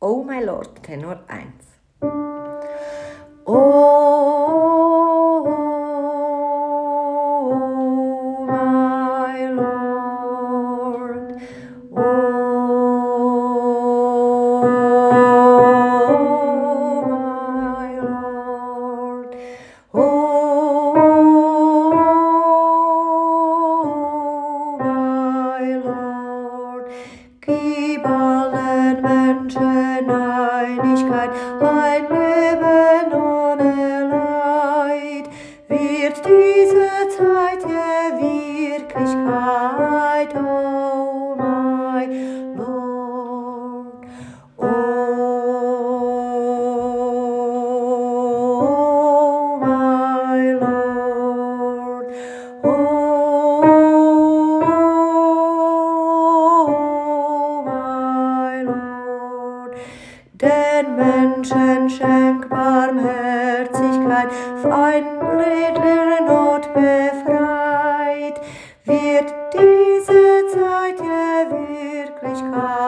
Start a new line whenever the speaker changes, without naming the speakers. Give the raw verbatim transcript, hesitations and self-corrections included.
Oh my Lord, Tenor eins. Oh my Lord, oh my Lord, oh my Lord, gib allen Menschen Einigkeit, ein Leben ohne Leid, wird diese Zeit der Wirklichkeit, oh my Lord, oh my Lord, oh my Lord. Den Menschen schenk Barmherzigkeit, ein edler Not befreit, wird diese Zeit der Wirklichkeit.